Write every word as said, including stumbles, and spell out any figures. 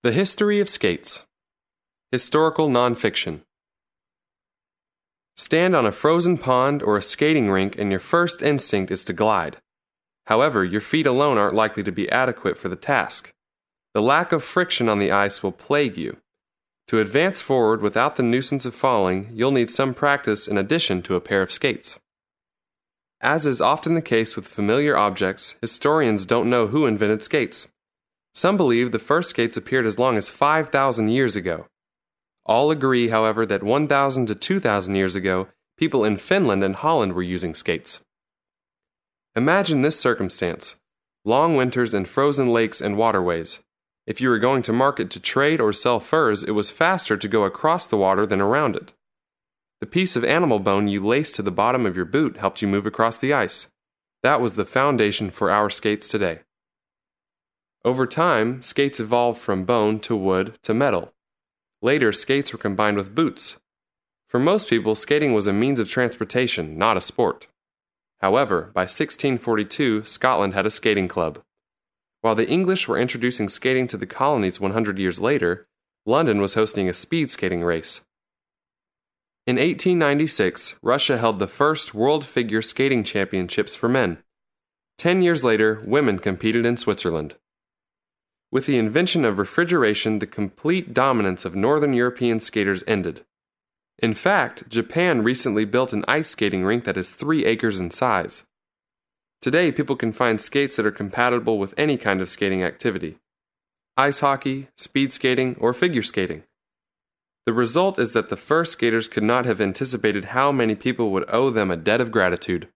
The history of skates. Historical nonfiction. Stand on a frozen pond or a skating rink and your first instinct is to glide. However, your feet alone aren't likely to be adequate for the task. The lack of friction on the ice will plague you. To advance forward without the nuisance of falling, you'll need some practice in addition to a pair of skates. As is often the case with familiar objects, historians don't know who invented skates. Some believe the first skates appeared as long as five thousand years ago. All agree, however, that one thousand to two thousand years ago, people in Finland and Holland were using skates. Imagine this circumstance: long winters and frozen lakes and waterways. If you were going to market to trade or sell furs, it was faster to go across the water than around it. The piece of animal bone you laced to the bottom of your boot helped you move across the ice. That was the foundation for our skates today. Over time, skates evolved from bone to wood to metal. Later, skates were combined with boots. For most people, skating was a means of transportation, not a sport. However, by sixteen forty-two, Scotland had a skating club. While the English were introducing skating to the colonies one hundred years later, London was hosting a speed skating race. In eighteen ninety-six, Russia held the first World Figure Skating Championships for men. Ten years later, women competed in Switzerland. With the invention of refrigeration, the complete dominance of Northern European skaters ended. In fact, Japan recently built an ice skating rink that is three acres in size. Today, people can find skates that are compatible with any kind of skating activity: ice hockey, speed skating, or figure skating. The result is that the first skaters could not have anticipated how many people would owe them a debt of gratitude.